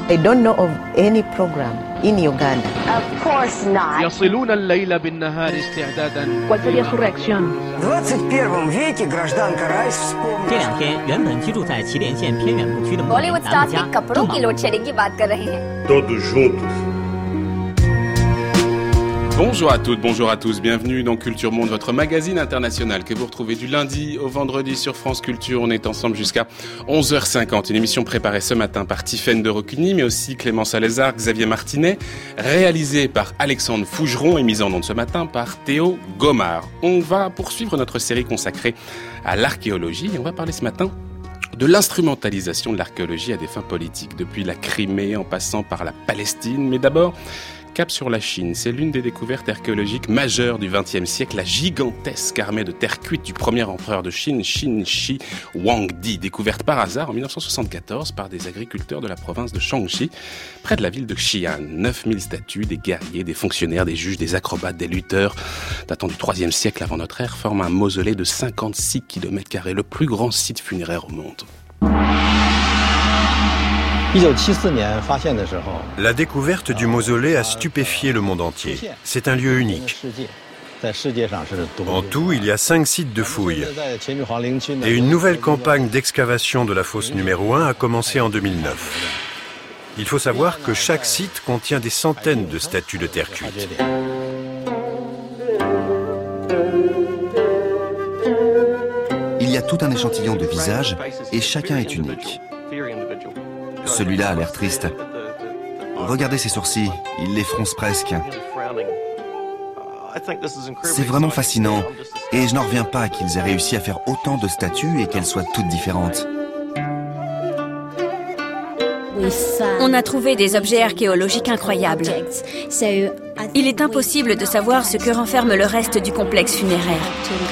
I don't know of any program in Uganda. Of course not. يصلون الليل بالنهار استعدادا. ¿Cuál sería su reacción? В 21 веке гражданка Райс вспомнила. 这2天，原本居住在祁连县偏远部区的穆林 Bollywood 南 stars 家 के कपड़ों की load shedding की बात कर रहे हैं। Todos juntos. Bonjour à toutes, bonjour à tous, bienvenue dans Culture Monde, votre magazine international que vous retrouvez du lundi au vendredi sur France Culture. On est ensemble jusqu'à 11h50, une émission préparée ce matin par Tiffaine de Rocuny, mais aussi Clément Salézard, Xavier Martinet, réalisée par Alexandre Fougeron et mise en onde ce matin par Théo Gomard. On va poursuivre notre série consacrée à l'archéologie et on va parler ce matin de l'instrumentalisation de l'archéologie à des fins politiques, depuis la Crimée en passant par la Palestine, mais d'abord cap sur la Chine. C'est l'une des découvertes archéologiques majeures du XXe siècle, la gigantesque armée de terre cuite du premier empereur de Chine, Qin Shi Huangdi, découverte par hasard en 1974 par des agriculteurs de la province de Shaanxi, près de la ville de Xi'an. 9000 statues, des guerriers, des fonctionnaires, des juges, des acrobates, des lutteurs, datant du IIIe siècle avant notre ère, forment un mausolée de 56 km², le plus grand site funéraire au monde. La découverte du mausolée a stupéfié le monde entier. C'est un lieu unique. En tout, il y a 5 sites de fouilles. Et une nouvelle campagne d'excavation de la fosse numéro 1 a commencé en 2009. Il faut savoir que chaque site contient des centaines de statues de terre cuite. Il y a tout un échantillon de visages et chacun est unique. Celui-là a l'air triste. Regardez ses sourcils, il les fronce presque. C'est vraiment fascinant et je n'en reviens pas qu'ils aient réussi à faire autant de statues et qu'elles soient toutes différentes. On a trouvé des objets archéologiques incroyables. Il est impossible de savoir ce que renferme le reste du complexe funéraire.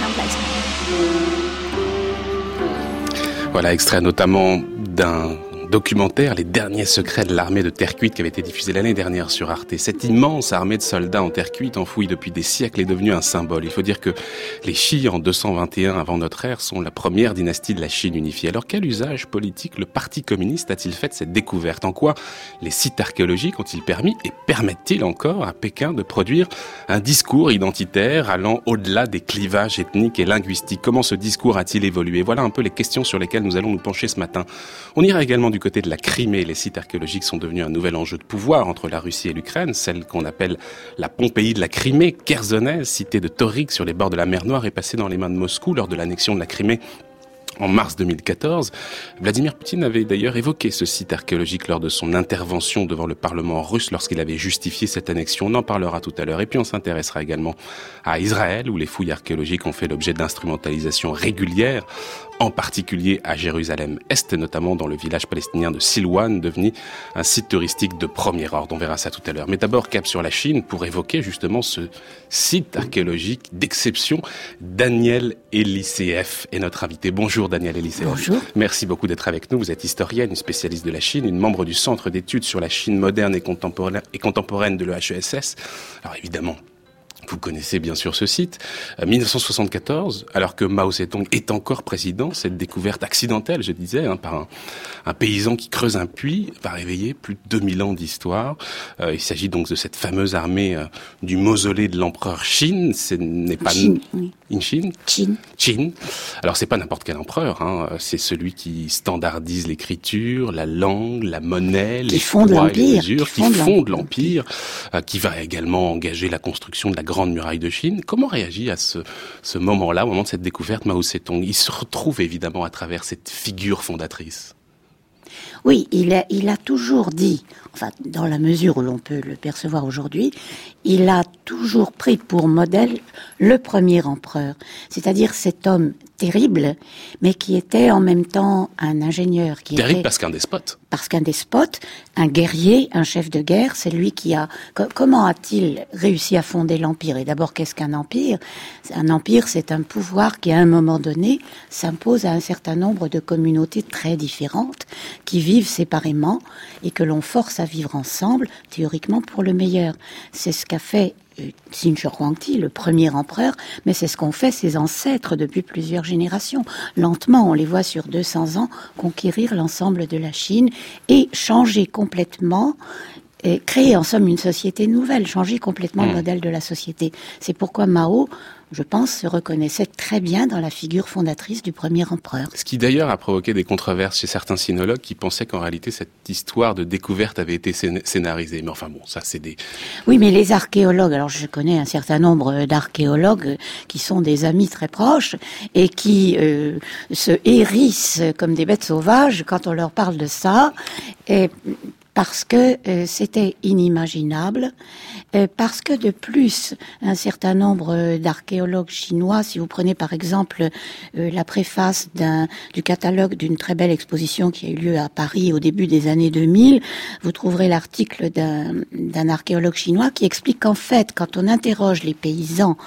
Voilà, extrait notamment d'un documentaire, Les derniers secrets de l'armée de terre cuite, qui avait été diffusé l'année dernière sur Arte. Cette immense armée de soldats en terre cuite, enfouie depuis des siècles, est devenue un symbole. Il faut dire que les Shi, en 221 avant notre ère, sont la première dynastie de la Chine unifiée. Alors quel usage politique le Parti communiste a-t-il fait de cette découverte? En quoi les sites archéologiques ont-ils permis et permettent-ils encore à Pékin de produire un discours identitaire allant au-delà des clivages ethniques et linguistiques? Comment ce discours a-t-il évolué? Voilà un peu les questions sur lesquelles nous allons nous pencher ce matin. On ira également du côté de la Crimée. Les sites archéologiques sont devenus un nouvel enjeu de pouvoir entre la Russie et l'Ukraine, celle qu'on appelle la Pompéi de la Crimée, Khersonaise, cité de Tauride sur les bords de la mer Noire, est passée dans les mains de Moscou lors de l'annexion de la Crimée en mars 2014. Vladimir Poutine avait d'ailleurs évoqué ce site archéologique lors de son intervention devant le Parlement russe lorsqu'il avait justifié cette annexion. On en parlera tout à l'heure. Et puis on s'intéressera également à Israël, où les fouilles archéologiques ont fait l'objet d'instrumentalisation régulière, en particulier à Jérusalem-Est, notamment dans le village palestinien de Silwan, devenu un site touristique de premier ordre. On verra ça tout à l'heure. Mais d'abord, cap sur la Chine pour évoquer justement ce site archéologique d'exception. Daniel Elisseev est notre invité. Bonjour Daniel Elisseev. Bonjour. Merci beaucoup d'être avec nous. Vous êtes historienne, une spécialiste de la Chine, une membre du Centre d'études sur la Chine moderne et contemporaine de l'EHESS. Alors évidemment, vous connaissez bien sûr ce site. 1974, alors que Mao Zedong est encore président, cette découverte accidentelle, je disais, par un paysan qui creuse un puits, va réveiller plus de 2000 ans d'histoire. Il s'agit donc de cette fameuse armée du mausolée de l'empereur Qin. Ce n'est pas Chine, oui. Qin. Alors c'est pas n'importe quel empereur, c'est celui qui standardise l'écriture, la langue, la monnaie, les poids et les mesures, qui fonde l'empire, qui va également engager la construction de la grande muraille de Chine. Comment réagit à ce moment-là, au moment de cette découverte, Mao Zedong? Il se retrouve évidemment à travers cette figure fondatrice. Oui, il a toujours dit, enfin, dans la mesure où l'on peut le percevoir aujourd'hui, il a toujours pris pour modèle le premier empereur. C'est-à-dire cet homme terrible, mais qui était en même temps un ingénieur. Terrible parce qu'un despote. Parce qu'un despote, un guerrier, un chef de guerre, c'est lui qui a... Comment a-t-il réussi à fonder l'empire? Et d'abord, qu'est-ce qu'un empire? Un empire, c'est un pouvoir qui, à un moment donné, s'impose à un certain nombre de communautés très différentes, qui vivent séparément et que l'on force à vivre ensemble, théoriquement pour le meilleur. C'est ce qu'a fait Xin-Shi Huangdi, le premier empereur, mais c'est ce qu'ont fait ses ancêtres depuis plusieurs générations. Lentement, on les voit sur 200 ans conquérir l'ensemble de la Chine et changer complètement, et créer en somme une société nouvelle, changer complètement le modèle de la société. C'est pourquoi Mao, je pense, se reconnaissait très bien dans la figure fondatrice du premier empereur. Ce qui d'ailleurs a provoqué des controverses chez certains sinologues qui pensaient qu'en réalité cette histoire de découverte avait été scénarisée. Mais enfin bon, ça c'est des... Oui, mais les archéologues, alors je connais un certain nombre d'archéologues qui sont des amis très proches et qui se hérissent comme des bêtes sauvages quand on leur parle de ça. Et parce que c'était inimaginable, parce que de plus, un certain nombre d'archéologues chinois, si vous prenez par exemple la préface du catalogue d'une très belle exposition qui a eu lieu à Paris au début des années 2000, vous trouverez l'article d'un archéologue chinois qui explique qu'en fait, quand on interroge les paysans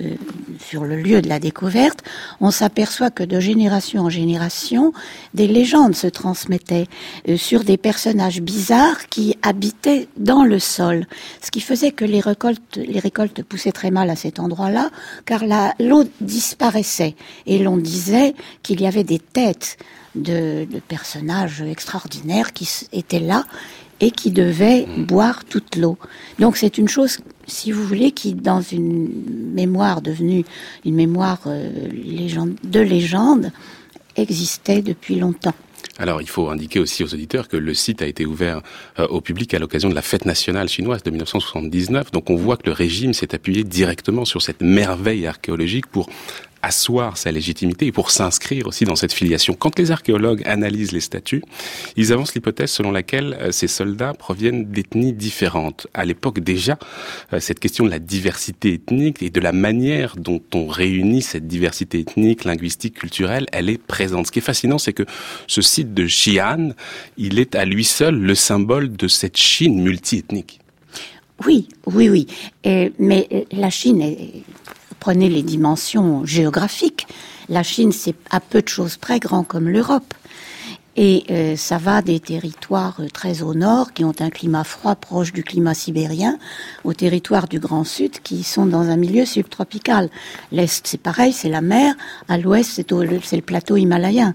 sur le lieu de la découverte, on s'aperçoit que de génération en génération, des légendes se transmettaient sur des personnages bizarres qui habitaient dans le sol, ce qui faisait que les récoltes poussaient très mal à cet endroit-là, car l'eau disparaissait, et l'on disait qu'il y avait des têtes de personnages extraordinaires qui étaient là et qui devaient boire toute l'eau. Donc c'est une chose, si vous voulez, qui dans une mémoire devenue une mémoire de légende, existait depuis longtemps. Alors, il faut indiquer aussi aux auditeurs que le site a été ouvert au public à l'occasion de la fête nationale chinoise de 1979. Donc, on voit que le régime s'est appuyé directement sur cette merveille archéologique pour asseoir sa légitimité et pour s'inscrire aussi dans cette filiation. Quand les archéologues analysent les statues, ils avancent l'hypothèse selon laquelle ces soldats proviennent d'ethnies différentes. À l'époque déjà, cette question de la diversité ethnique et de la manière dont on réunit cette diversité ethnique, linguistique, culturelle, elle est présente. Ce qui est fascinant, c'est que ce site de Xi'an, il est à lui seul le symbole de cette Chine multiethnique. Oui. Mais la Chine prenez les dimensions géographiques. La Chine, c'est à peu de choses près grand comme l'Europe. Et ça va des territoires très au nord, qui ont un climat froid proche du climat sibérien, aux territoires du Grand Sud, qui sont dans un milieu subtropical. L'Est, c'est pareil, c'est la mer. À l'Ouest, c'est le plateau himalayen.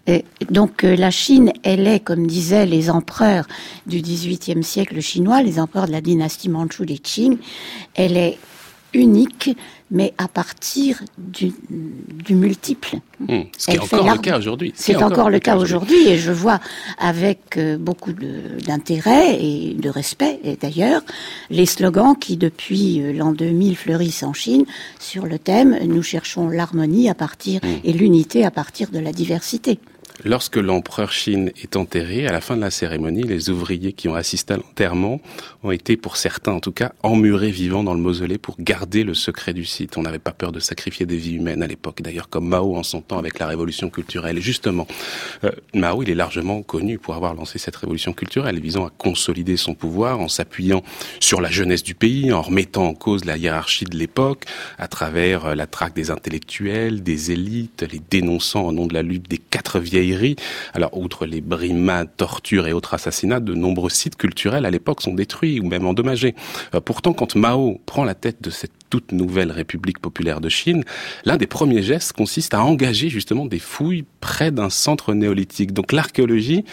Donc la Chine, elle est, comme disaient les empereurs du XVIIIe siècle chinois, les empereurs de la dynastie mandchoue des Qing, elle est unique, mais à partir du multiple. Ce qui est encore le cas aujourd'hui. C'est encore le cas aujourd'hui, et je vois avec beaucoup d'intérêt et de respect, et d'ailleurs, les slogans qui, depuis l'an 2000, fleurissent en Chine sur le thème « Nous cherchons l'harmonie à partir et l'unité à partir de la diversité ». Lorsque l'empereur Qin est enterré, à la fin de la cérémonie, les ouvriers qui ont assisté à l'enterrement ont été, pour certains en tout cas, emmurés vivants dans le mausolée pour garder le secret du site. On n'avait pas peur de sacrifier des vies humaines à l'époque, d'ailleurs comme Mao en son temps avec la révolution culturelle. Et justement, Mao, il est largement connu pour avoir lancé cette révolution culturelle visant à consolider son pouvoir en s'appuyant sur la jeunesse du pays, en remettant en cause la hiérarchie de l'époque, à travers la traque des intellectuels, des élites, les dénonçant au nom de la lutte des 4 vieilleries. Alors, outre les brimades, tortures et autres assassinats, de nombreux sites culturels à l'époque sont détruits ou même endommagés. Pourtant, quand Mao prend la tête de cette toute nouvelle République populaire de Chine, l'un des premiers gestes consiste à engager justement des fouilles près d'un centre néolithique. Donc l'archéologie,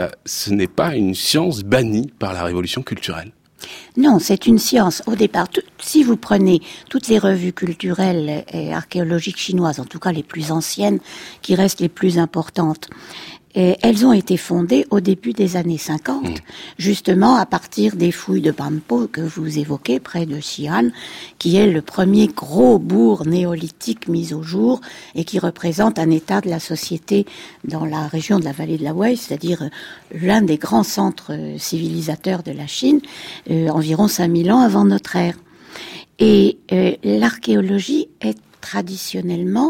ce n'est pas une science bannie par la révolution culturelle. Non, c'est une science. Au départ, si vous prenez toutes les revues culturelles et archéologiques chinoises, en tout cas les plus anciennes, qui restent les plus importantes, elles ont été fondées au début des années 50, justement à partir des fouilles de Banpo que vous évoquez, près de Xi'an, qui est le premier gros bourg néolithique mis au jour et qui représente un état de la société dans la région de la vallée de la Wei, c'est-à-dire l'un des grands centres civilisateurs de la Chine, environ 5000 ans avant notre ère. Et l'archéologie est traditionnellement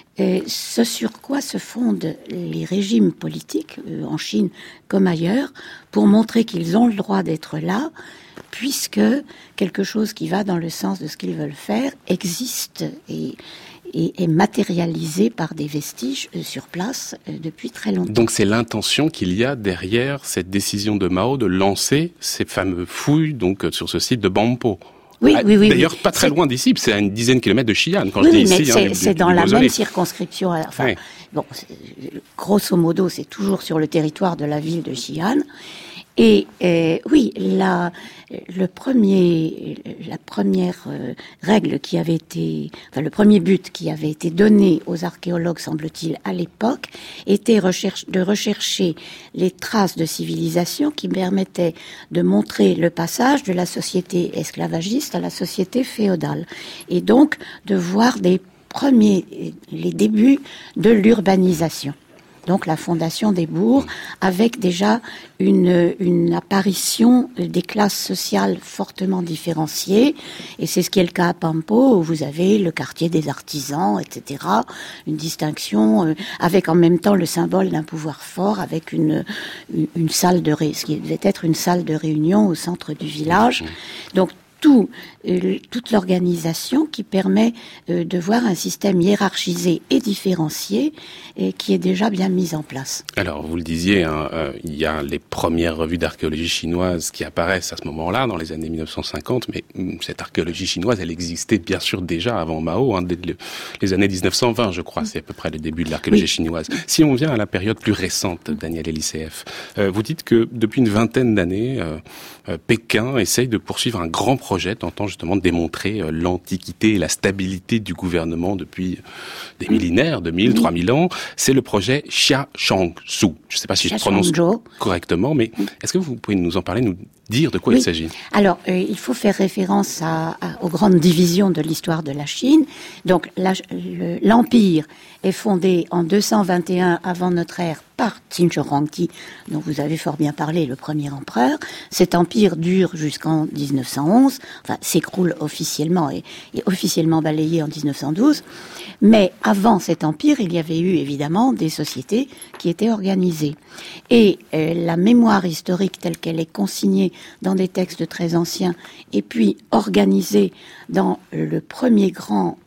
ce sur quoi se fondent les régimes politiques, en Chine comme ailleurs, pour montrer qu'ils ont le droit d'être là, puisque quelque chose qui va dans le sens de ce qu'ils veulent faire existe et est matérialisé par des vestiges sur place depuis très longtemps. Donc c'est l'intention qu'il y a derrière cette décision de Mao de lancer ces fameux fouilles donc sur ce site de Banpo. Oui. D'ailleurs, pas très loin d'ici, c'est à une dizaine de kilomètres de Xi'an. Quand oui, je dis mais ici, c'est dans la mausolée. même circonscription. Enfin, bon, grosso modo, c'est toujours sur le territoire de la ville de Xi'an. Et oui, la première règle qui avait été, enfin le premier but qui avait été donné aux archéologues, semble-t-il, à l'époque, était de rechercher les traces de civilisation qui permettaient de montrer le passage de la société esclavagiste à la société féodale, et donc de voir les débuts de l'urbanisation. Donc la fondation des bourgs, avec déjà une apparition des classes sociales fortement différenciées, et c'est ce qui est le cas à Pampo, où vous avez le quartier des artisans, etc., une distinction avec en même temps le symbole d'un pouvoir fort, avec une salle ce qui devait être une salle de réunion au centre du village. Donc toute l'organisation qui permet de voir un système hiérarchisé et différencié et qui est déjà bien mis en place. Alors, vous le disiez, il y a les premières revues d'archéologie chinoise qui apparaissent à ce moment-là, dans les années 1950, mais cette archéologie chinoise, elle existait bien sûr déjà avant Mao, dès les années 1920, je crois, c'est à peu près le début de l'archéologie chinoise. Si on vient à la période plus récente, Daniel Elisseeff, vous dites que depuis une vingtaine d'années, Pékin essaye de poursuivre un grand projet tentant justement de démontrer l'antiquité et la stabilité du gouvernement depuis des millénaires, 2000, 3000 ans. C'est le projet Xia Shangsu. Je ne sais pas si je prononce correctement, mais est-ce que vous pouvez nous en parler, nous dire de quoi il s'agit? Alors, il faut faire référence aux grandes divisions de l'histoire de la Chine. Donc, l'Empire est fondé en 221 avant notre ère par Qin Shi Huangdi, dont vous avez fort bien parlé, le premier empereur. Cet empire dure jusqu'en 1911, enfin s'écroule officiellement et est officiellement balayé en 1912. Mais avant cet empire, il y avait eu évidemment des sociétés qui étaient organisées. Et la mémoire historique telle qu'elle est consignée dans des textes très anciens et puis organisée dans le premier grand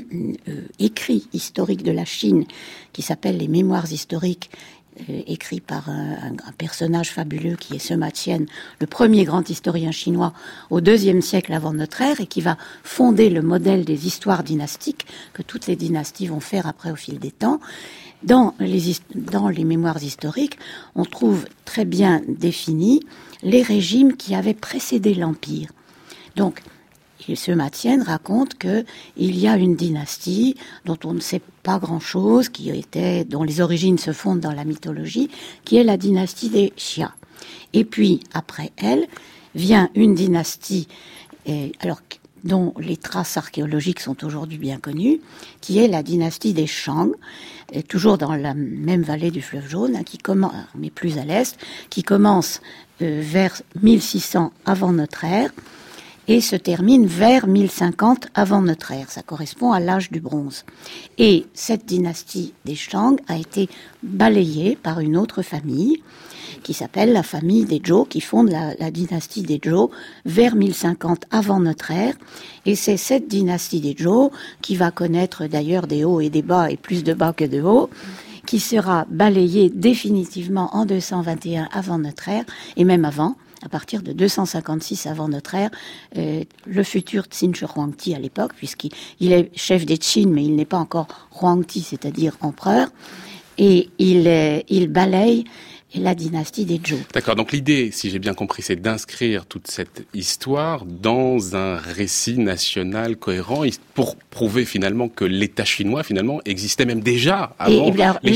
écrit historique de la Chine qui s'appelle les Mémoires historiques, écrit par un personnage fabuleux qui est Sima Qian, le premier grand historien chinois au IIe siècle avant notre ère, et qui va fonder le modèle des histoires dynastiques que toutes les dynasties vont faire après au fil des temps. Dans les mémoires historiques, on trouve très bien définis les régimes qui avaient précédé l'Empire. Donc, Sima Qian raconte que il y a une dynastie dont on ne sait pas grand-chose, dont les origines se fondent dans la mythologie, qui est la dynastie des Xia. Et puis, après elle, vient une dynastie, dont les traces archéologiques sont aujourd'hui bien connues, qui est la dynastie des Shang, toujours dans la même vallée du fleuve Jaune, mais plus à l'est, qui commence vers 1600 avant notre ère, et se termine vers 1050 avant notre ère. Ça correspond à l'âge du bronze. Et cette dynastie des Shang a été balayée par une autre famille qui s'appelle la famille des Zhou, qui fonde la dynastie des Zhou vers 1050 avant notre ère. Et c'est cette dynastie des Zhou qui va connaître d'ailleurs des hauts et des bas, et plus de bas que de hauts, qui sera balayée définitivement en 221 avant notre ère, et même avant. À partir de 256 avant notre ère, le futur Qin Shi Huangdi à l'époque, puisqu'il est chef des Qin, mais il n'est pas encore Huangdi, c'est-à-dire empereur, et il balaye la dynastie des Zhou. D'accord, donc l'idée, si j'ai bien compris, c'est d'inscrire toute cette histoire dans un récit national cohérent pour prouver finalement que l'État chinois finalement existait même déjà avant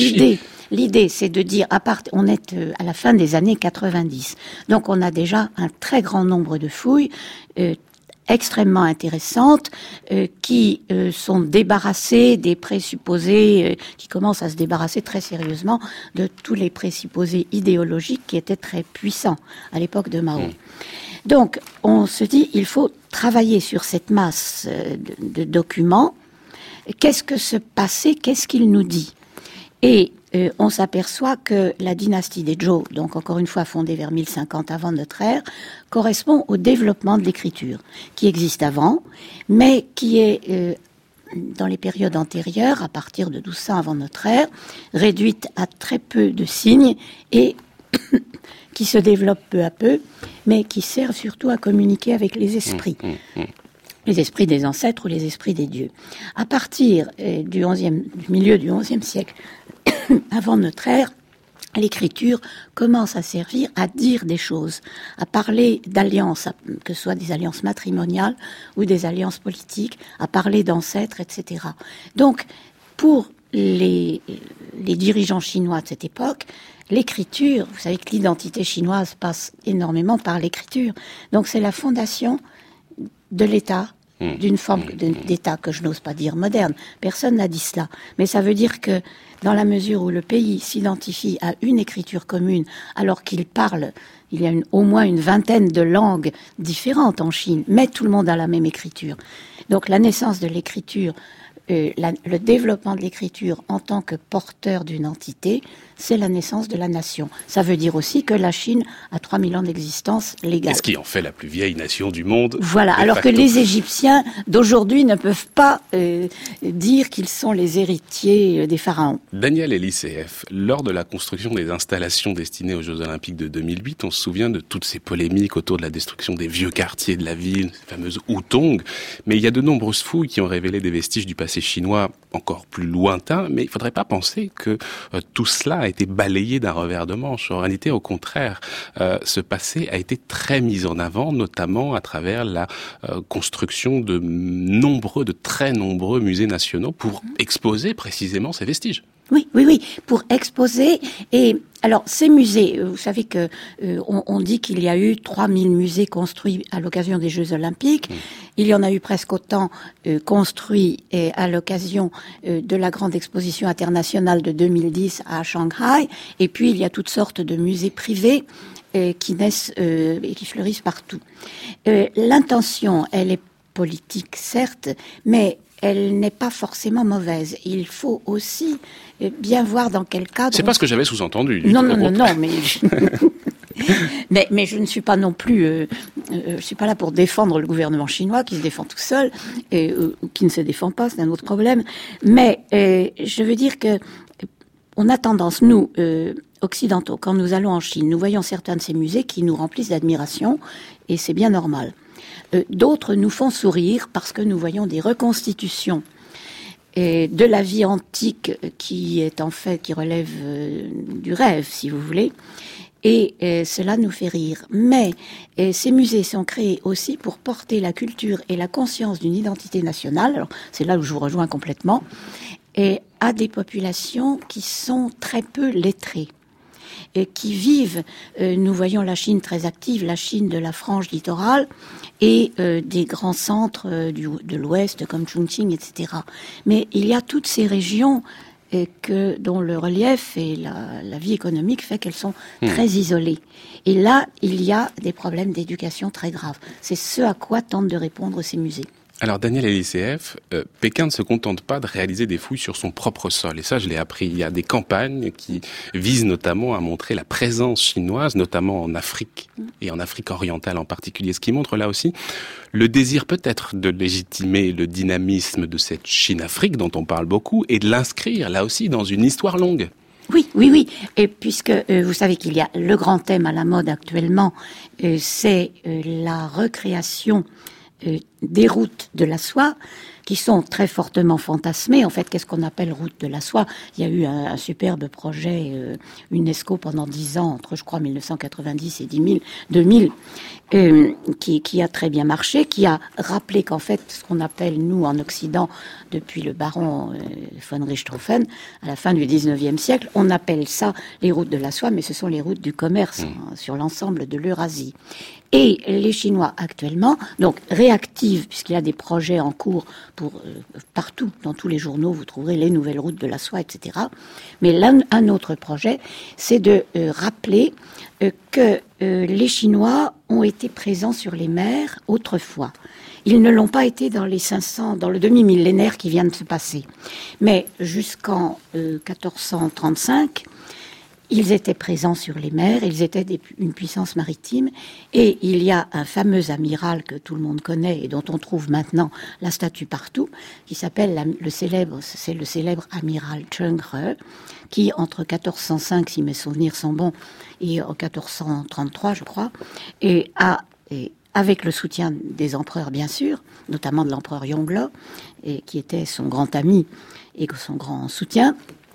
L'idée, c'est de dire, on est à la fin des années 90, donc on a déjà un très grand nombre de fouilles extrêmement intéressantes qui sont débarrassées des présupposés, qui commencent à se débarrasser très sérieusement de tous les présupposés idéologiques qui étaient très puissants à l'époque de Mao. Donc, on se dit, il faut travailler sur cette masse de documents. Qu'est-ce que ce passé, qu'est-ce qu'il nous dit? Et on s'aperçoit que la dynastie des Zhou, donc encore une fois fondée vers 1050 avant notre ère, correspond au développement de l'écriture, qui existe avant, mais qui est, dans les périodes antérieures, à partir de 1200 avant notre ère, réduite à très peu de signes et qui se développe peu à peu, mais qui sert surtout à communiquer avec les esprits. les esprits des ancêtres ou les esprits des dieux. À partir du milieu du XIe siècle, avant notre ère, l'écriture commence à servir à dire des choses, à parler d'alliances, que ce soit des alliances matrimoniales ou des alliances politiques, à parler d'ancêtres, etc. Donc, pour les dirigeants chinois de cette époque, l'écriture, vous savez que l'identité chinoise passe énormément par l'écriture. Donc, c'est la fondation de l'État, d'une forme d'État que je n'ose pas dire moderne. Personne n'a dit cela. Mais ça veut dire que dans la mesure où le pays s'identifie à une écriture commune, alors qu'il parle, il y a au moins une vingtaine de langues différentes en Chine, mais tout le monde a la même écriture. Donc la naissance de l'écriture, le développement de l'écriture en tant que porteur d'une entité, c'est la naissance de la nation. Ça veut dire aussi que la Chine a 3000 ans d'existence légale. Et ce qui en fait la plus vieille nation du monde. Voilà, alors que les Égyptiens d'aujourd'hui ne peuvent pas dire qu'ils sont les héritiers des pharaons. Daniel Elisseeff, lors de la construction des installations destinées aux Jeux Olympiques de 2008, on se souvient de toutes ces polémiques autour de la destruction des vieux quartiers de la ville, ces fameuses Hutong. Mais il y a de nombreuses fouilles qui ont révélé des vestiges du passé chinois encore plus lointain, mais il ne faudrait pas penser que tout cela a été balayé d'un revers de manche. En réalité, au contraire, ce passé a été très mis en avant, notamment à travers la construction de très nombreux musées nationaux pour exposer précisément ces vestiges. Oui, pour exposer. Et alors, ces musées, vous savez que on dit qu'il y a eu 3000 musées construits à l'occasion des Jeux Olympiques. Il y en a eu presque autant construits à l'occasion de la grande exposition internationale de 2010 à Shanghai. Et puis, il y a toutes sortes de musées privés qui naissent et qui fleurissent partout. L'intention, elle est politique, certes, mais elle n'est pas forcément mauvaise. Il faut aussi bien voir dans quel cadre... C'est pas ce que j'avais sous-entendu. Non, mais je ne suis pas non plus... je suis pas là pour défendre le gouvernement chinois qui se défend tout seul, ou qui ne se défend pas, c'est un autre problème. Mais je veux dire que on a tendance, nous, occidentaux, quand nous allons en Chine, nous voyons certains de ces musées qui nous remplissent d'admiration, et c'est bien normal. D'autres nous font sourire parce que nous voyons des reconstitutions de la vie antique qui relève du rêve, si vous voulez. Et cela nous fait rire. Mais ces musées sont créés aussi pour porter la culture et la conscience d'une identité nationale. Alors, c'est là où je vous rejoins complètement. Et à des populations qui sont très peu lettrées. Qui vivent, nous voyons la Chine très active, la Chine de la frange littorale et des grands centres de l'Ouest comme Chongqing, etc. Mais il y a toutes ces régions dont le relief et la vie économique fait qu'elles sont très isolées. Et là, il y a des problèmes d'éducation très graves. C'est ce à quoi tentent de répondre ces musées. Alors Daniel Elisseeff, Pékin ne se contente pas de réaliser des fouilles sur son propre sol. Et ça, je l'ai appris. Il y a des campagnes qui visent notamment à montrer la présence chinoise, notamment en Afrique, et en Afrique orientale en particulier. Ce qui montre là aussi le désir peut-être de légitimer le dynamisme de cette Chine-Afrique dont on parle beaucoup, et de l'inscrire là aussi dans une histoire longue. Oui. Et puisque vous savez qu'il y a le grand thème à la mode actuellement, c'est la recréation des routes de la soie qui sont très fortement fantasmées. En fait, qu'est-ce qu'on appelle route de la soie ? Il y a eu un superbe projet UNESCO pendant 10 ans, entre je crois 1990 et 2000, qui a très bien marché, qui a rappelé qu'en fait, ce qu'on appelle nous en Occident, depuis le baron von Richthofen, à la fin du 19e siècle, on appelle ça les routes de la soie, mais ce sont les routes du commerce sur l'ensemble de l'Eurasie. Et les Chinois actuellement, donc réactivent, puisqu'il y a des projets en cours pour partout, dans tous les journaux, vous trouverez les nouvelles routes de la soie, etc. Mais là, un autre projet, c'est de rappeler que les Chinois ont été présents sur les mers autrefois. Ils ne l'ont pas été dans le demi-millénaire qui vient de se passer. Mais jusqu'en 1435, ils étaient présents sur les mers, ils étaient une puissance maritime, et il y a un fameux amiral que tout le monde connaît et dont on trouve maintenant la statue partout, qui s'appelle le célèbre amiral Cheng He, qui entre 1405, si mes souvenirs sont bons, et en 1433, je crois, a avec le soutien des empereurs bien sûr, notamment de l'empereur Yongle, et qui était son grand ami et son grand soutien,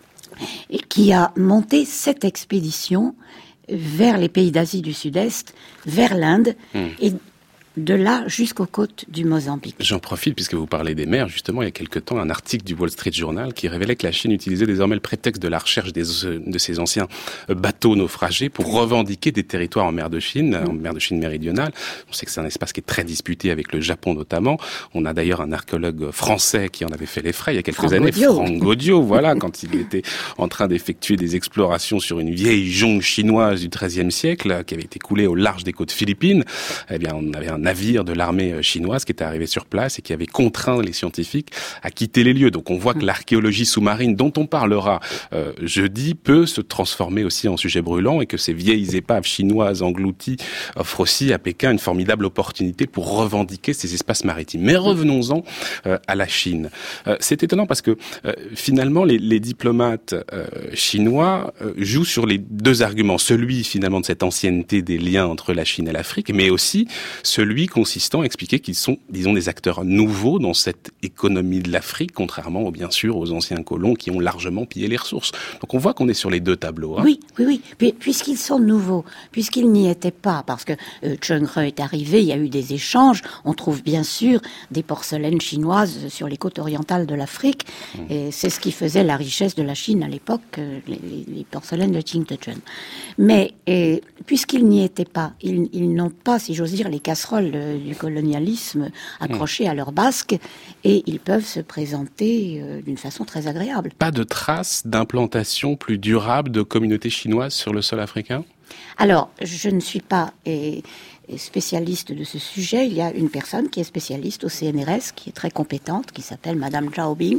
et qui a monté cette expédition vers les pays d'Asie du Sud-Est, vers l'Inde, et de là jusqu'aux côtes du Mozambique. J'en profite, puisque vous parlez des mers, justement, il y a quelque temps, un article du Wall Street Journal qui révélait que la Chine utilisait désormais le prétexte de la recherche de ses anciens bateaux naufragés pour revendiquer des territoires en mer de Chine méridionale. On sait que c'est un espace qui est très disputé avec le Japon notamment. On a d'ailleurs un archéologue français qui en avait fait les frais il y a quelques années, Franck Gaudiot, voilà, quand il était en train d'effectuer des explorations sur une vieille jonque chinoise du XIIIe siècle qui avait été coulée au large des côtes philippines. Eh bien, on avait un navire de l'armée chinoise qui était arrivé sur place et qui avait contraint les scientifiques à quitter les lieux. Donc on voit que l'archéologie sous-marine dont on parlera jeudi peut se transformer aussi en sujet brûlant et que ces vieilles épaves chinoises englouties offrent aussi à Pékin une formidable opportunité pour revendiquer ces espaces maritimes. Mais revenons-en à la Chine. C'est étonnant parce que finalement les diplomates chinois jouent sur les deux arguments. Celui finalement de cette ancienneté des liens entre la Chine et l'Afrique, mais aussi celui consistant à expliquer qu'ils sont, disons, des acteurs nouveaux dans cette économie de l'Afrique, contrairement, bien sûr, aux anciens colons qui ont largement pillé les ressources. Donc on voit qu'on est sur les deux tableaux. Hein. Oui. Puisqu'ils sont nouveaux, puisqu'ils n'y étaient pas, parce que Cheng He est arrivé, il y a eu des échanges. On trouve bien sûr des porcelaines chinoises sur les côtes orientales de l'Afrique. Et c'est ce qui faisait la richesse de la Chine à l'époque, les porcelaines de Qingtezhen. Mais puisqu'ils n'y étaient pas, ils n'ont pas, si j'ose dire, les casseroles du colonialisme accrochés à leur basque, et ils peuvent se présenter d'une façon très agréable. Pas de traces d'implantation plus durable de communautés chinoises sur le sol africain ? Alors, je ne suis pas spécialiste de ce sujet. Il y a une personne qui est spécialiste au CNRS, qui est très compétente, qui s'appelle Madame Zhao Bing.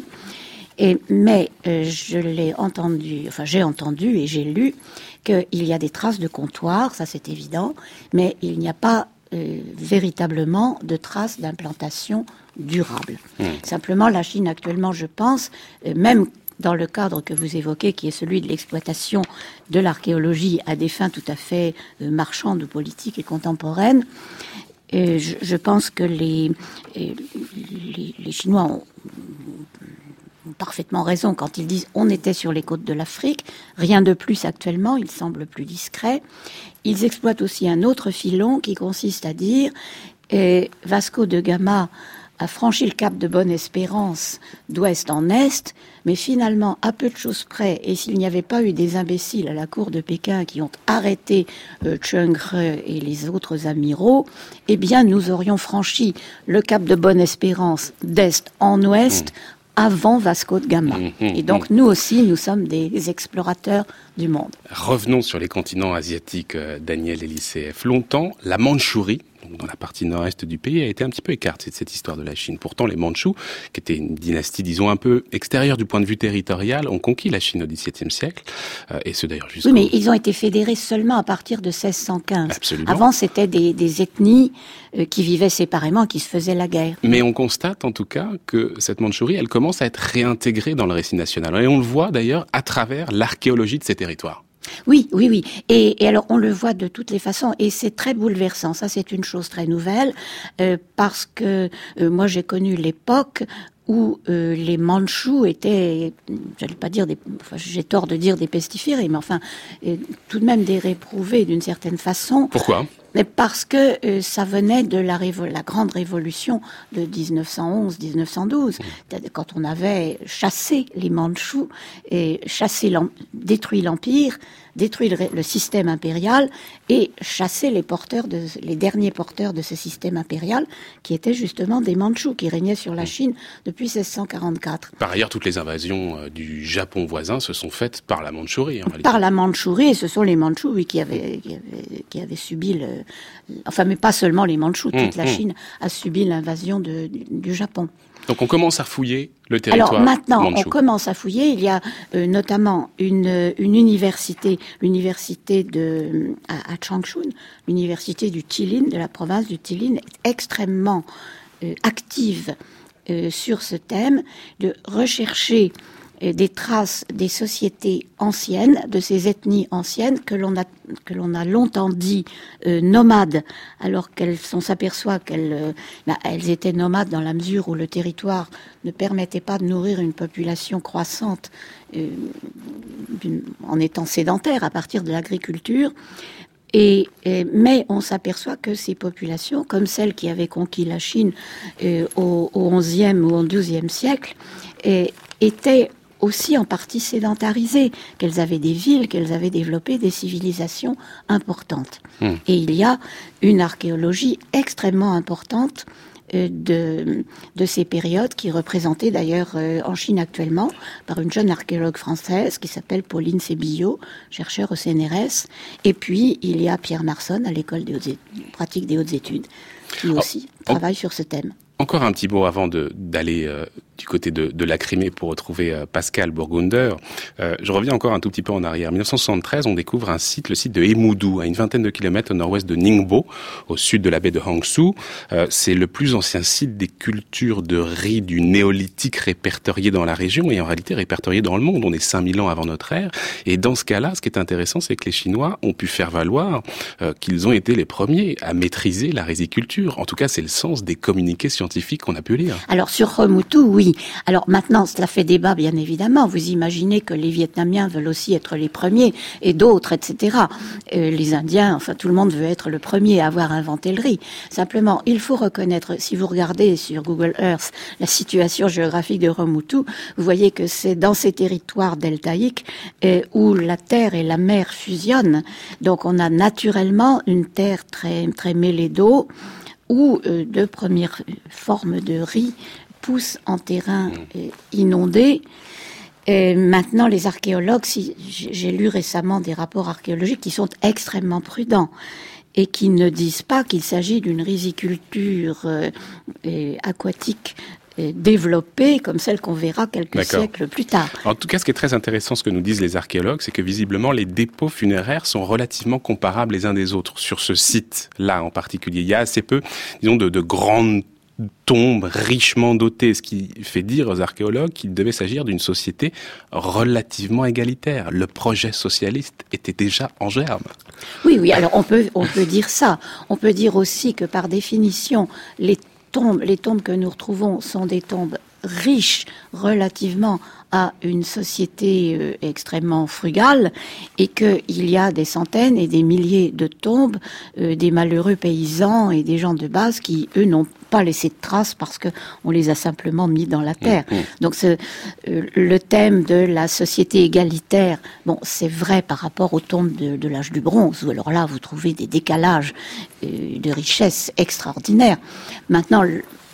Mais j'ai entendu et j'ai lu qu'il y a des traces de comptoirs, ça c'est évident, mais il n'y a pas véritablement de traces d'implantation durable. Simplement, la Chine actuellement, je pense, même dans le cadre que vous évoquez, qui est celui de l'exploitation de l'archéologie à des fins tout à fait marchandes ou politiques et contemporaines, je pense que les Chinois ont parfaitement raison quand ils disent on était sur les côtes de l'Afrique, rien de plus actuellement, il semble plus discret. Ils exploitent aussi un autre filon qui consiste à dire Vasco de Gama a franchi le cap de Bonne-Espérance d'ouest en est, mais finalement, à peu de choses près, et s'il n'y avait pas eu des imbéciles à la cour de Pékin qui ont arrêté Cheng He et les autres amiraux, eh bien, nous aurions franchi le cap de Bonne-Espérance d'est en ouest avant Vasco de Gama. Et donc, nous aussi, nous sommes des explorateurs du monde. Revenons sur les continents asiatiques, Daniel Elisseev. Longtemps, la Mandchourie, dans la partie nord-est du pays, a été un petit peu écartée de cette histoire de la Chine. Pourtant, les Mandchous, qui étaient une dynastie, disons, un peu extérieure du point de vue territorial, ont conquis la Chine au XVIIe siècle, et ce d'ailleurs jusqu'au... Oui, mais ils ont été fédérés seulement à partir de 1615. Absolument. Avant, c'était des ethnies qui vivaient séparément, qui se faisaient la guerre. Mais on constate, en tout cas, que cette Mandchourie, elle commence à être réintégrée dans le récit national. Et on le voit, d'ailleurs, à travers l'archéologie de ces territoires. Oui. Et alors, on le voit de toutes les façons, et c'est très bouleversant. Ça, c'est une chose très nouvelle, parce que moi, j'ai connu l'époque où les Mandchous étaient, j'allais pas dire j'ai tort de dire des pestiférés, mais enfin, tout de même des réprouvés d'une certaine façon. Pourquoi ? Mais parce que ça venait de la grande révolution de 1911-1912, quand on avait chassé les Mandchous et détruit l'empire, détruit le système impérial et chassé les derniers porteurs de ce système impérial, qui étaient justement des Mandchous qui régnaient sur la Chine depuis 1644. Par ailleurs, toutes les invasions du Japon voisin se sont faites par la Mandchourie, en réalité. Par la Mandchourie, et ce sont les Mandchous, oui, qui avaient subi enfin, mais pas seulement les Mandchous, toute la Chine a subi l'invasion du Japon. Donc on commence à fouiller le territoire Alors maintenant, mandchou. on commence à fouiller. Il y a notamment une université, l'université à Changchun, l'université du Jilin, de la province du Jilin, est extrêmement active sur ce thème de rechercher des traces des sociétés anciennes, de ces ethnies anciennes que l'on a longtemps dit nomades, alors on s'aperçoit qu'elles étaient nomades dans la mesure où le territoire ne permettait pas de nourrir une population croissante en étant sédentaire à partir de l'agriculture. Mais on s'aperçoit que ces populations, comme celles qui avaient conquis la Chine au XIe ou au XIIe siècle, étaient aussi en partie sédentarisées, qu'elles avaient des villes, qu'elles avaient développé des civilisations importantes. Et il y a une archéologie extrêmement importante de ces périodes qui est représentée d'ailleurs en Chine actuellement par une jeune archéologue française qui s'appelle Pauline Sébillot, chercheur au CNRS. Et puis il y a Pierre Marson à l'école pratique des hautes études qui aussi travaille sur ce thème. Encore un petit mot avant d'aller du côté de la Crimée pour retrouver Pascal Burgunder. Je reviens encore un tout petit peu en arrière. En 1973, on découvre le site de Hemoudou, à une vingtaine de kilomètres au nord-ouest de Ningbo, au sud de la baie de Hangzhou. C'est le plus ancien site des cultures de riz du néolithique répertorié dans la région et en réalité répertorié dans le monde. On est 5000 ans avant notre ère. Et dans ce cas-là, ce qui est intéressant, c'est que les Chinois ont pu faire valoir qu'ils ont été les premiers à maîtriser la riziculture. En tout cas, c'est le sens des communiqués scientifiques qu'on a pu lire. Alors sur Hemoudou, oui. Alors maintenant, cela fait débat, bien évidemment. Vous imaginez que les Vietnamiens veulent aussi être les premiers, et d'autres, etc. Les Indiens, enfin tout le monde veut être le premier à avoir inventé le riz. Simplement, il faut reconnaître, si vous regardez sur Google Earth la situation géographique de Hemoudou, vous voyez que c'est dans ces territoires deltaïques où la terre et la mer fusionnent. Donc on a naturellement une terre très, très mêlée d'eau, où de premières formes de riz poussent en terrain inondé. Et maintenant, les archéologues, j'ai lu récemment des rapports archéologiques qui sont extrêmement prudents et qui ne disent pas qu'il s'agit d'une riziculture aquatique développée comme celle qu'on verra quelques siècles plus tard. En tout cas, ce qui est très intéressant, ce que nous disent les archéologues, c'est que visiblement les dépôts funéraires sont relativement comparables les uns des autres. Sur ce site-là en particulier, il y a assez peu, disons, de grandes tombes richement dotées, ce qui fait dire aux archéologues qu'il devait s'agir d'une société relativement égalitaire. Le projet socialiste était déjà en germe. Oui, alors on peut dire ça. On peut dire aussi que par définition, les tombes que nous retrouvons sont des tombes riches relativement à une société extrêmement frugale et qu'il y a des centaines et des milliers de tombes, des malheureux paysans et des gens de base qui, eux, n'ont pas laissé de traces parce que on les a simplement mis dans la terre. Donc le thème de la société égalitaire, bon, c'est vrai par rapport aux tombes de l'âge du bronze, où alors là, vous trouvez des décalages de richesse extraordinaires. Maintenant,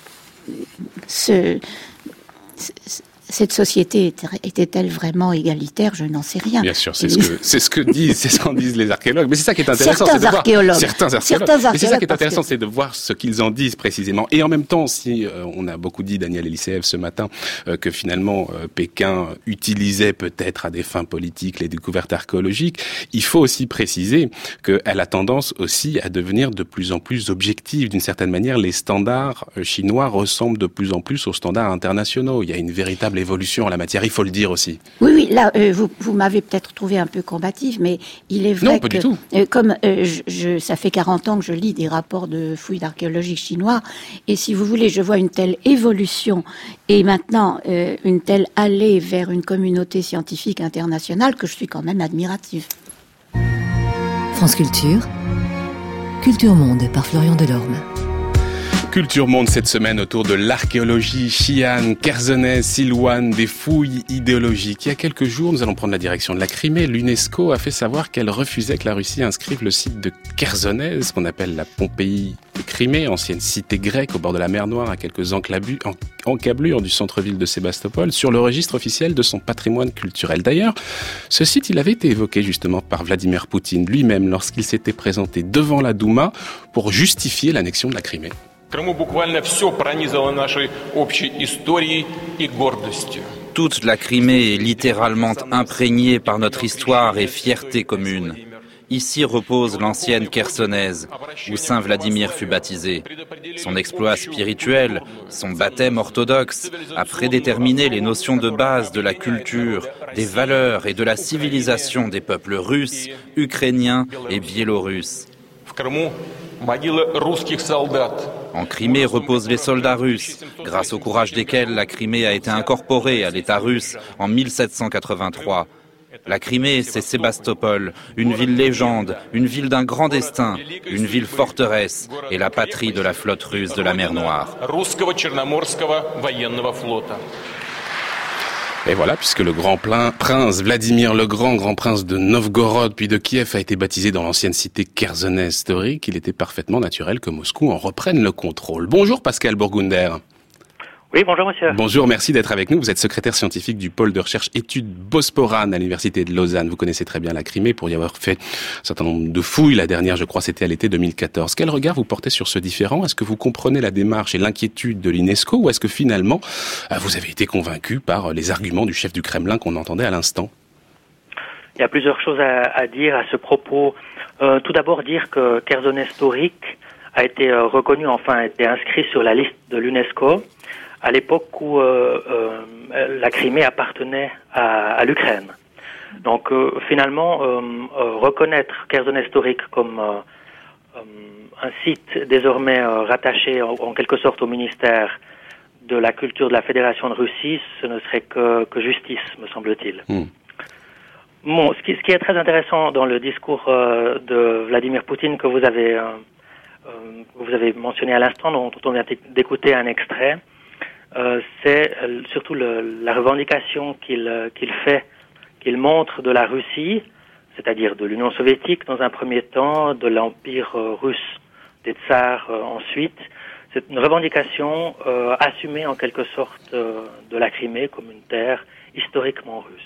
cette société était-elle vraiment égalitaire? Je n'en sais rien. Bien sûr, c'est ce qu'en disent les archéologues. Mais c'est ça qui est intéressant. Certains archéologues. Mais c'est ça qui est intéressant, c'est de voir ce qu'ils en disent précisément. Et en même temps, si on a beaucoup dit, Daniel Elisseev ce matin, que finalement Pékin utilisait peut-être à des fins politiques les découvertes archéologiques, il faut aussi préciser qu'elle a tendance aussi à devenir de plus en plus objective. D'une certaine manière, les standards chinois ressemblent de plus en plus aux standards internationaux. Il y a une véritable évolution en la matière, il faut le dire aussi. Oui, là, vous m'avez peut-être trouvé un peu combative, mais il est vrai pas du tout. Comme ça fait 40 ans que je lis des rapports de fouilles d'archéologie chinois, et si vous voulez, je vois une telle évolution et maintenant une telle allée vers une communauté scientifique internationale que je suis quand même admirative. France Culture, Culture Monde par Florian Delorme. Culture Monde cette semaine autour de l'archéologie, Xi'an, Chersonèse, Silouan, des fouilles idéologiques. Il y a quelques jours, nous allons prendre la direction de la Crimée. L'UNESCO a fait savoir qu'elle refusait que la Russie inscrive le site de Chersonèse, qu'on appelle la Pompéi de Crimée, ancienne cité grecque au bord de la mer Noire, à quelques encablures du centre-ville de Sébastopol, sur le registre officiel de son patrimoine culturel. D'ailleurs, ce site, il avait été évoqué justement par Vladimir Poutine lui-même lorsqu'il s'était présenté devant la Douma pour justifier l'annexion de la Crimée. Toute la Crimée est littéralement imprégnée par notre histoire et fierté commune. Ici repose l'ancienne Chersonèse, où Saint Vladimir fut baptisé. Son exploit spirituel, son baptême orthodoxe, a prédéterminé les notions de base de la culture, des valeurs et de la civilisation des peuples russes, ukrainiens et biélorusses. En Crimée reposent les soldats russes, grâce au courage desquels la Crimée a été incorporée à l'État russe en 1783. La Crimée, c'est Sébastopol, une ville légende, une ville d'un grand destin, une ville forteresse et la patrie de la flotte russe de la mer Noire. Et voilà, puisque le grand prince Vladimir le grand prince de Novgorod puis de Kiev a été baptisé dans l'ancienne cité chersonèse historique, il était parfaitement naturel que Moscou en reprenne le contrôle. Bonjour Pascal Burgunder. Oui, bonjour monsieur. Bonjour, merci d'être avec nous. Vous êtes secrétaire scientifique du pôle de recherche études Bosporan à l'université de Lausanne. Vous connaissez très bien la Crimée pour y avoir fait un certain nombre de fouilles. La dernière, je crois, c'était à l'été 2014. Quel regard vous portez sur ce différend ? Est-ce que vous comprenez la démarche et l'inquiétude de l'UNESCO ou est-ce que finalement, vous avez été convaincu par les arguments du chef du Kremlin qu'on entendait à l'instant ? Il y a plusieurs choses à dire à ce propos. Tout d'abord, dire que Chersonèse historique a été reconnu, a été inscrit sur la liste de l'UNESCO à l'époque où la Crimée appartenait à l'Ukraine. Donc finalement, reconnaître Chersonèse historique comme un site désormais rattaché en quelque sorte au ministère de la culture de la Fédération de Russie, ce ne serait que justice, me semble-t-il. Bon, ce qui est très intéressant dans le discours de Vladimir Poutine que vous avez mentionné à l'instant, dont on vient d'écouter un extrait, c'est surtout la revendication qu'il montre de la Russie, c'est-à-dire de l'Union soviétique dans un premier temps, de l'Empire russe, des tsars ensuite. C'est une revendication assumée en quelque sorte de la Crimée comme une terre historiquement russe.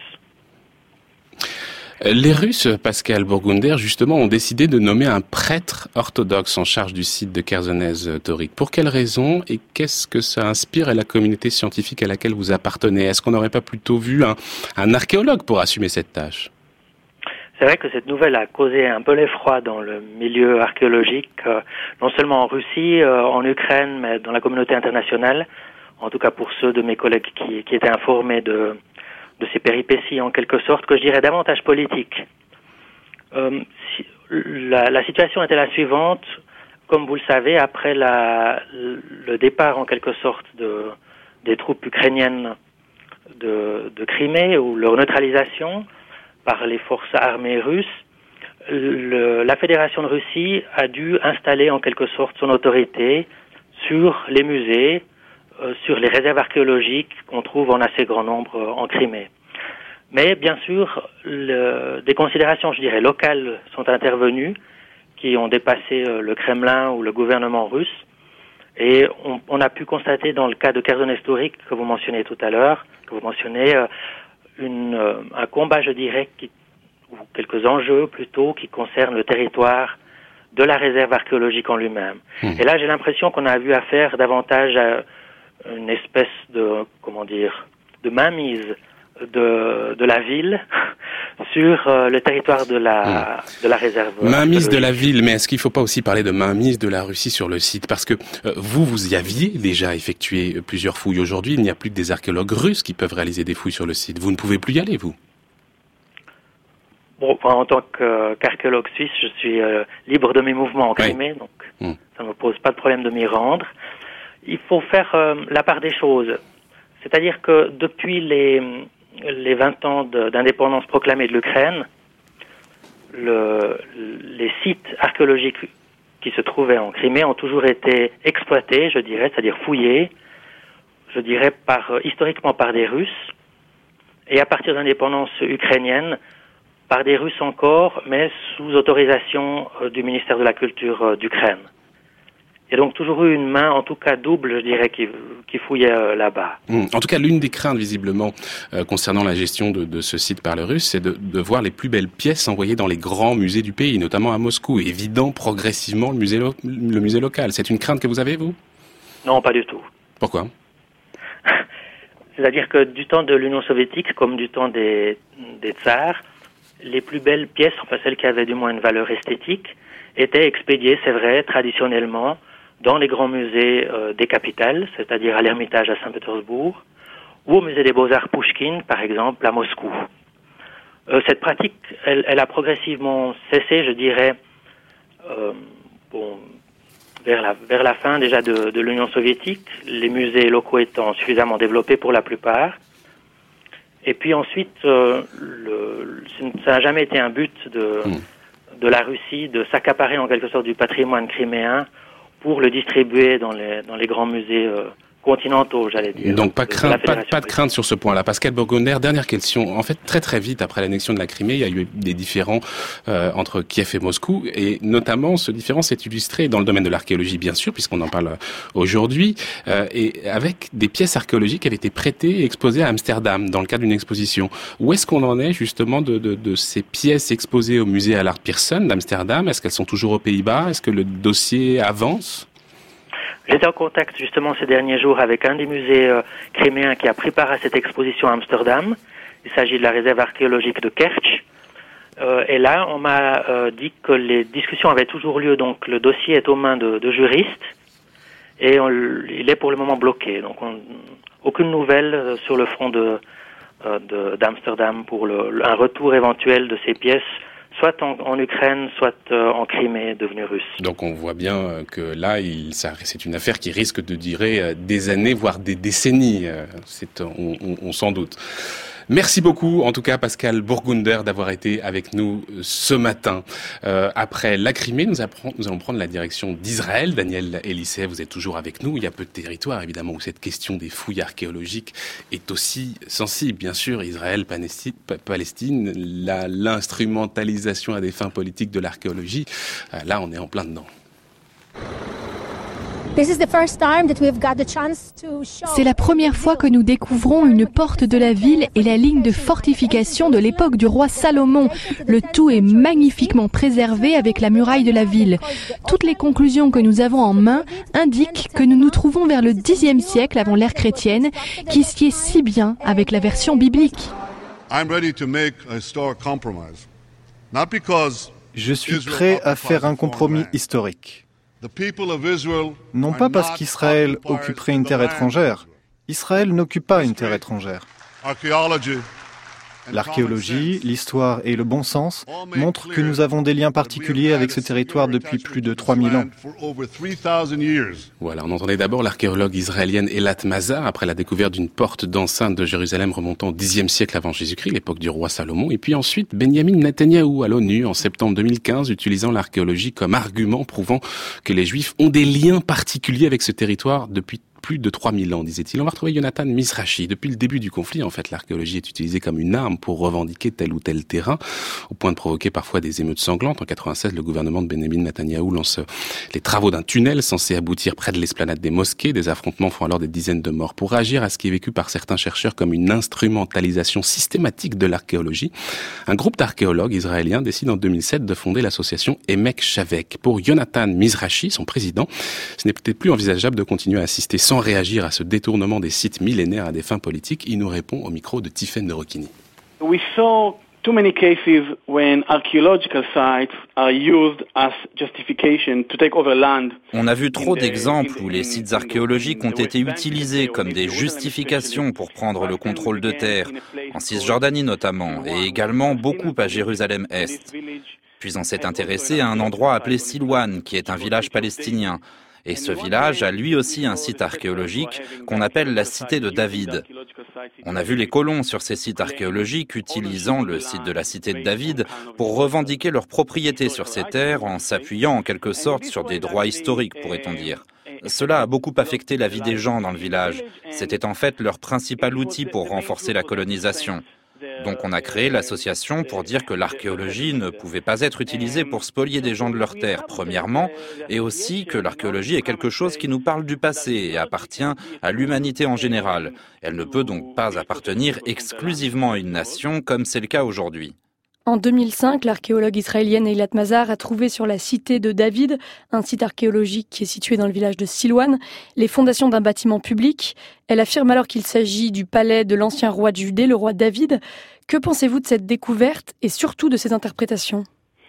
Les Russes, Pascal Burgunder, justement, ont décidé de nommer un prêtre orthodoxe en charge du site de Chersonèse historique. Pour quelles raisons et qu'est-ce que ça inspire à la communauté scientifique à laquelle vous appartenez ? Est-ce qu'on n'aurait pas plutôt vu un archéologue pour assumer cette tâche ? C'est vrai que cette nouvelle a causé un peu l'effroi dans le milieu archéologique, non seulement en Russie, en Ukraine, mais dans la communauté internationale, en tout cas pour ceux de mes collègues qui étaient informés de ces péripéties en quelque sorte, que je dirais davantage politiques. La situation était la suivante, comme vous le savez, après le départ en quelque sorte des troupes ukrainiennes de Crimée ou leur neutralisation par les forces armées russes, la Fédération de Russie a dû installer en quelque sorte son autorité sur les musées, sur les réserves archéologiques qu'on trouve en assez grand nombre en Crimée. Mais bien sûr, des considérations, je dirais, locales sont intervenues qui ont dépassé le Kremlin ou le gouvernement russe. Et on a pu constater dans le cas de Chersonèse historique que vous mentionnez tout à l'heure, un combat, je dirais, ou quelques enjeux plutôt qui concernent le territoire de la réserve archéologique en lui-même. Et là, j'ai l'impression qu'on a eu affaire davantage à une espèce de mainmise de la ville sur le territoire de la réserve. Mainmise de la ville, mais est-ce qu'il ne faut pas aussi parler de mainmise de la Russie sur le site ? Parce que vous y aviez déjà effectué plusieurs fouilles. Aujourd'hui, il n'y a plus que des archéologues russes qui peuvent réaliser des fouilles sur le site. Vous ne pouvez plus y aller, vous ? Bon, en tant qu'archéologue suisse, je suis libre de mes mouvements en Crimée, donc ça ne me pose pas de problème de m'y rendre. Il faut faire la part des choses. C'est-à-dire que depuis les 20 ans d'indépendance proclamée de l'Ukraine, les sites archéologiques qui se trouvaient en Crimée ont toujours été exploités, je dirais, c'est-à-dire fouillés, je dirais historiquement par des Russes, et à partir de l'indépendance ukrainienne, par des Russes encore, mais sous autorisation du ministère de la Culture d'Ukraine. Il y a donc toujours eu une main, en tout cas double, je dirais, qui fouillait là-bas. En tout cas, l'une des craintes, visiblement, concernant la gestion de ce site par les Russes, c'est de voir les plus belles pièces envoyées dans les grands musées du pays, notamment à Moscou, et vidant progressivement le musée local. C'est une crainte que vous avez, vous ? Non, pas du tout. Pourquoi ? C'est-à-dire que du temps de l'Union soviétique, comme du temps des tsars, les plus belles pièces, enfin celles qui avaient du moins une valeur esthétique, étaient expédiées, c'est vrai, traditionnellement, dans les grands musées des capitales, c'est-à-dire à l'Ermitage à Saint-Pétersbourg, ou au musée des Beaux-Arts Pouchkine, par exemple, à Moscou. Cette pratique, elle a progressivement cessé, je dirais, vers la fin déjà de l'Union soviétique, les musées locaux étant suffisamment développés pour la plupart. Et puis ensuite, ça n'a jamais été un but de la Russie de s'accaparer en quelque sorte du patrimoine criméen pour le distribuer dans les grands musées continentaux, j'allais dire. Donc pas de crainte sur ce point-là. Pascal Burgunder, dernière question. En fait, très vite après l'annexion de la Crimée, il y a eu des différends entre Kiev et Moscou, et notamment ce différend s'est illustré dans le domaine de l'archéologie, bien sûr, puisqu'on en parle aujourd'hui, et avec des pièces archéologiques qui avaient été prêtées et exposées à Amsterdam dans le cadre d'une exposition. Où est-ce qu'on en est justement de ces pièces exposées au musée Allard Pearson d'Amsterdam? Est-ce qu'elles sont toujours aux Pays-Bas? Est-ce que le dossier avance? J'étais en contact justement ces derniers jours avec un des musées criméens qui a pris part à cette exposition à Amsterdam. Il s'agit de la réserve archéologique de Kerch. Et là, on m'a dit que les discussions avaient toujours lieu, donc le dossier est aux mains de juristes et il est pour le moment bloqué. Donc aucune nouvelle sur le front d'Amsterdam pour un retour éventuel de ces pièces, soit en Ukraine, soit en Crimée, devenue russe. Donc on voit bien que là, c'est une affaire qui risque de durer des années, voire des décennies. On s'en doute. Merci beaucoup, en tout cas, Pascal Burgunder, d'avoir été avec nous ce matin. Après la Crimée, nous allons prendre la direction d'Israël. Daniel Elisset, vous êtes toujours avec nous. Il y a peu de territoires, évidemment, où cette question des fouilles archéologiques est aussi sensible. Bien sûr, Israël, Palestine, l'instrumentalisation à des fins politiques de l'archéologie. Là, on est en plein dedans. C'est la première fois que nous découvrons une porte de la ville et la ligne de fortification de l'époque du roi Salomon. Le tout est magnifiquement préservé avec la muraille de la ville. Toutes les conclusions que nous avons en main indiquent que nous nous trouvons vers le Xe siècle avant l'ère chrétienne, qui sied si bien avec la version biblique. Je suis prêt à faire un compromis historique. Non pas parce qu'Israël occuperait une terre étrangère. Israël n'occupe pas une terre étrangère. L'archéologie, l'histoire et le bon sens montrent que nous avons des liens particuliers avec ce territoire depuis plus de 3000 ans. Voilà, on entendait d'abord l'archéologue israélienne Eilat Mazar après la découverte d'une porte d'enceinte de Jérusalem remontant au Xe siècle avant Jésus-Christ, l'époque du roi Salomon, et puis ensuite Benjamin Netanyahou à l'ONU en septembre 2015, utilisant l'archéologie comme argument prouvant que les Juifs ont des liens particuliers avec ce territoire depuis plus de 3000 ans, disait-il. On va retrouver Jonathan Mizrachi. Depuis le début du conflit, en fait, l'archéologie est utilisée comme une arme pour revendiquer tel ou tel terrain, au point de provoquer parfois des émeutes sanglantes. En 96, le gouvernement de Benjamin Netanyahou lance les travaux d'un tunnel censé aboutir près de l'esplanade des mosquées. Des affrontements font alors des dizaines de morts. Pour réagir à ce qui est vécu par certains chercheurs comme une instrumentalisation systématique de l'archéologie, un groupe d'archéologues israéliens décide en 2007 de fonder l'association Emek Shavek. Pour Jonathan Mizrachi, son président, ce n'est peut-être plus envisageable de continuer à assister sans réagir à ce détournement des sites millénaires à des fins politiques. Il nous répond au micro de Tiffaine de Roquigny. We saw too many cases when archaeological sites are used as justification to take over land. On a vu trop d'exemples où les sites archéologiques ont été utilisés comme des justifications pour prendre le contrôle de terre, en Cisjordanie notamment, et également beaucoup à Jérusalem-Est. Puis on s'est intéressé à un endroit appelé Silwan, qui est un village palestinien. Et ce village a lui aussi un site archéologique qu'on appelle la cité de David. On a vu les colons sur ces sites archéologiques utilisant le site de la cité de David pour revendiquer leur propriété sur ces terres en s'appuyant en quelque sorte sur des droits historiques, pourrait-on dire. Cela a beaucoup affecté la vie des gens dans le village. C'était en fait leur principal outil pour renforcer la colonisation. Donc on a créé l'association pour dire que l'archéologie ne pouvait pas être utilisée pour spolier des gens de leur terre, premièrement, et aussi que l'archéologie est quelque chose qui nous parle du passé et appartient à l'humanité en général. Elle ne peut donc pas appartenir exclusivement à une nation comme c'est le cas aujourd'hui. En 2005, l'archéologue israélienne Eilat Mazar a trouvé sur la cité de David, un site archéologique qui est situé dans le village de Silouan, les fondations d'un bâtiment public. Elle affirme alors qu'il s'agit du palais de l'ancien roi de Judée, le roi David. Que pensez-vous de cette découverte et surtout de ces interprétations?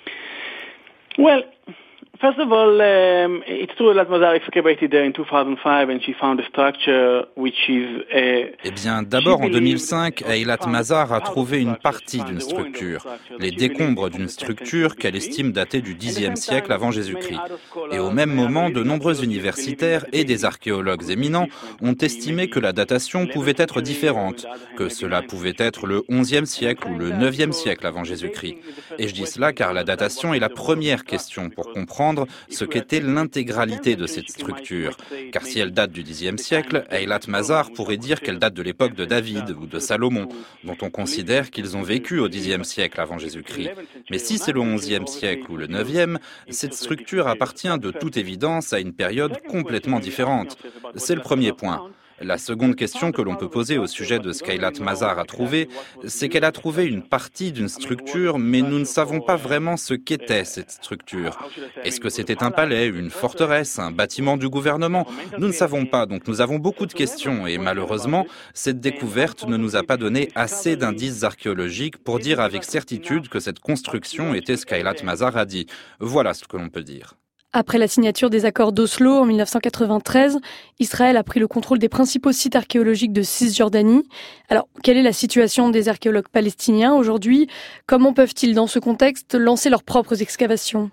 Well, first of all, it's true that Mazar excavated there in 2005 and she found a structure which is Eh bien, d'abord en 2005, Eilat Mazar a trouvé une partie d'une structure, les décombres d'une structure qu'elle estime dater du Xe siècle avant Jésus-Christ. Et au même moment, de nombreux universitaires et des archéologues éminents ont estimé que la datation pouvait être différente, que cela pouvait être le XIe siècle ou le IXe siècle avant Jésus-Christ. Et je dis cela car la datation est la première question pour comprendre ce qu'était l'intégralité de cette structure. Car si elle date du Xe siècle, Eilat Mazar pourrait dire qu'elle date de l'époque de David ou de Salomon, dont on considère qu'ils ont vécu au Xe siècle avant Jésus-Christ. Mais si c'est le XIe siècle ou le IXe, cette structure appartient de toute évidence à une période complètement différente. C'est le premier point. La seconde question que l'on peut poser au sujet de ce qu'Eilat Mazar a trouvé, c'est qu'elle a trouvé une partie d'une structure, mais nous ne savons pas vraiment ce qu'était cette structure. Est-ce que c'était un palais, une forteresse, un bâtiment du gouvernement? Nous ne savons pas, donc nous avons beaucoup de questions et malheureusement, cette découverte ne nous a pas donné assez d'indices archéologiques pour dire avec certitude que cette construction était ce qu'Eilat Mazar a dit. Voilà ce que l'on peut dire. Après la signature des accords d'Oslo en 1993, Israël a pris le contrôle des principaux sites archéologiques de Cisjordanie. Alors, quelle est la situation des archéologues palestiniens aujourd'hui? Comment peuvent-ils, dans ce contexte, lancer leurs propres excavations?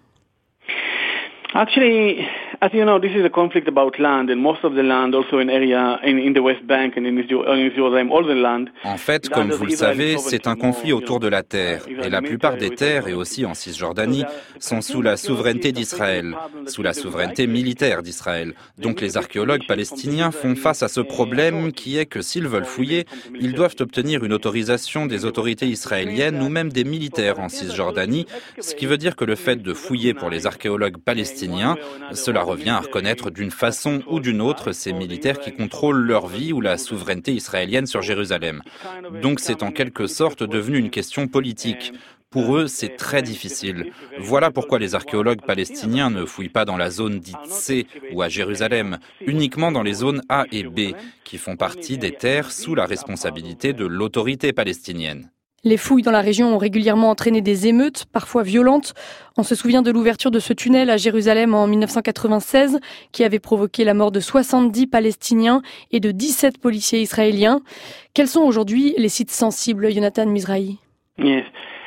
Actually, as you know, this is a conflict about land, and most of the land also in area in the West Bank and in Jerusalem, all the land. En fait, comme vous le savez, c'est un conflit autour de la terre, et la plupart des terres, et aussi en Cisjordanie, sont sous la souveraineté d'Israël, sous la souveraineté militaire d'Israël. Donc les archéologues palestiniens font face à ce problème qui est que s'ils veulent fouiller, ils doivent obtenir une autorisation des autorités israéliennes ou même des militaires en Cisjordanie, ce qui veut dire que le fait de fouiller pour les archéologues palestiniens, cela revient à reconnaître d'une façon ou d'une autre ces militaires qui contrôlent leur vie ou la souveraineté israélienne sur Jérusalem. Donc c'est en quelque sorte devenu une question politique. Pour eux, c'est très difficile. Voilà pourquoi les archéologues palestiniens ne fouillent pas dans la zone dite C ou à Jérusalem, uniquement dans les zones A et B, qui font partie des terres sous la responsabilité de l'autorité palestinienne. Les fouilles dans la région ont régulièrement entraîné des émeutes, parfois violentes. On se souvient de l'ouverture de ce tunnel à Jérusalem en 1996, qui avait provoqué la mort de 70 Palestiniens et de 17 policiers israéliens. Quels sont aujourd'hui les sites sensibles, Yonatan Mizrahi? Yes.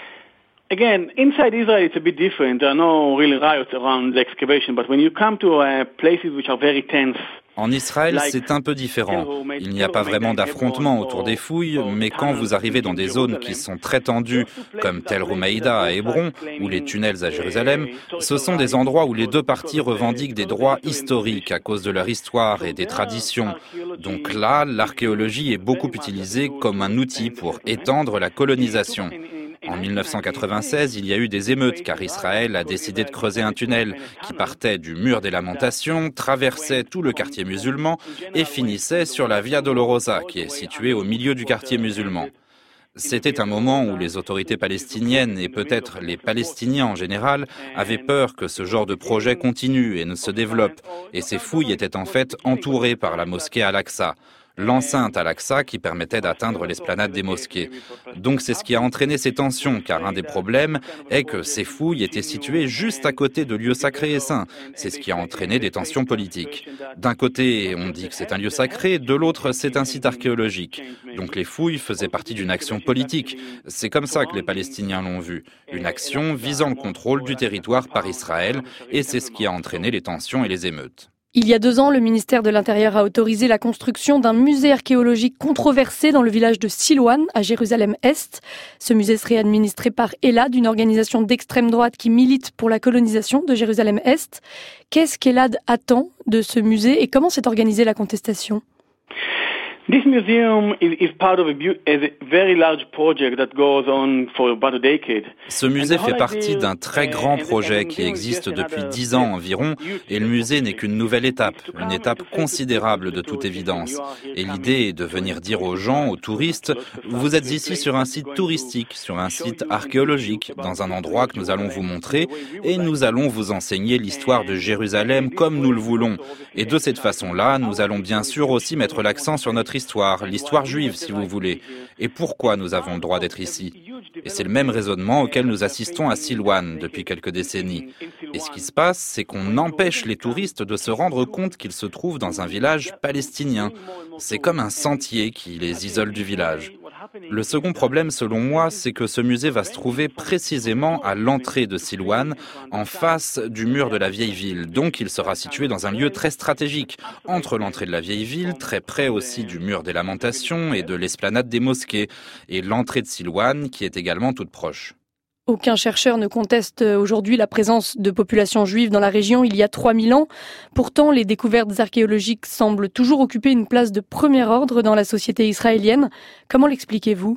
Again, inside Israel it's a bit different. There are no real riots around the excavation, but when you come to places which are very tense, en Israël, c'est un peu différent. Il n'y a pas vraiment d'affrontement autour des fouilles, mais quand vous arrivez dans des zones qui sont très tendues, comme Tel Rumeida à Hébron ou les tunnels à Jérusalem, ce sont des endroits où les deux parties revendiquent des droits historiques à cause de leur histoire et des traditions. Donc là, l'archéologie est beaucoup utilisée comme un outil pour étendre la colonisation. En 1996, il y a eu des émeutes car Israël a décidé de creuser un tunnel qui partait du mur des Lamentations, traversait tout le quartier musulman et finissait sur la Via Dolorosa qui est située au milieu du quartier musulman. C'était un moment où les autorités palestiniennes et peut-être les Palestiniens en général avaient peur que ce genre de projet continue et ne se développe. Et ces fouilles étaient en fait entourées par la mosquée Al-Aqsa. L'enceinte Al-Aqsa qui permettait d'atteindre l'esplanade des mosquées. Donc c'est ce qui a entraîné ces tensions, car un des problèmes est que ces fouilles étaient situées juste à côté de lieux sacrés et saints. C'est ce qui a entraîné des tensions politiques. D'un côté, on dit que c'est un lieu sacré, de l'autre, c'est un site archéologique. Donc les fouilles faisaient partie d'une action politique. C'est comme ça que les Palestiniens l'ont vu. Une action visant le contrôle du territoire par Israël, et c'est ce qui a entraîné les tensions et les émeutes. Il y a 2 ans, le ministère de l'Intérieur a autorisé la construction d'un musée archéologique controversé dans le village de Silouan, à Jérusalem-Est. Ce musée serait administré par Elad, une organisation d'extrême droite qui milite pour la colonisation de Jérusalem-Est. Qu'est-ce qu'Elad attend de ce musée et comment s'est organisée la contestation? This museum is part of a very large project that goes on for about a decade. Ce musée fait partie d'un très grand projet qui existe depuis 10 ans environ, et le musée n'est qu'une nouvelle étape, une étape considérable de toute évidence. Et l'idée est de venir dire aux gens, aux touristes, vous êtes ici sur un site touristique, sur un site archéologique, dans un endroit que nous allons vous montrer, et nous allons vous enseigner l'histoire de Jérusalem comme nous le voulons. Et de cette façon-là, nous allons bien sûr aussi mettre l'accent sur notre histoire, l'histoire juive si vous voulez. Et pourquoi nous avons le droit d'être ici? Et c'est le même raisonnement auquel nous assistons à Silouane depuis quelques décennies. Et ce qui se passe, c'est qu'on empêche les touristes de se rendre compte qu'ils se trouvent dans un village palestinien. C'est comme un sentier qui les isole du village. Le second problème, selon moi, c'est que ce musée va se trouver précisément à l'entrée de Silouane, en face du mur de la vieille ville. Donc il sera situé dans un lieu très stratégique, entre l'entrée de la vieille ville, très près aussi du mur des Lamentations et de l'esplanade des mosquées, et l'entrée de Silouane, qui est également toute proche. Aucun chercheur ne conteste aujourd'hui la présence de populations juives dans la région il y a 3000 ans. Pourtant, les découvertes archéologiques semblent toujours occuper une place de premier ordre dans la société israélienne. Comment l'expliquez-vous?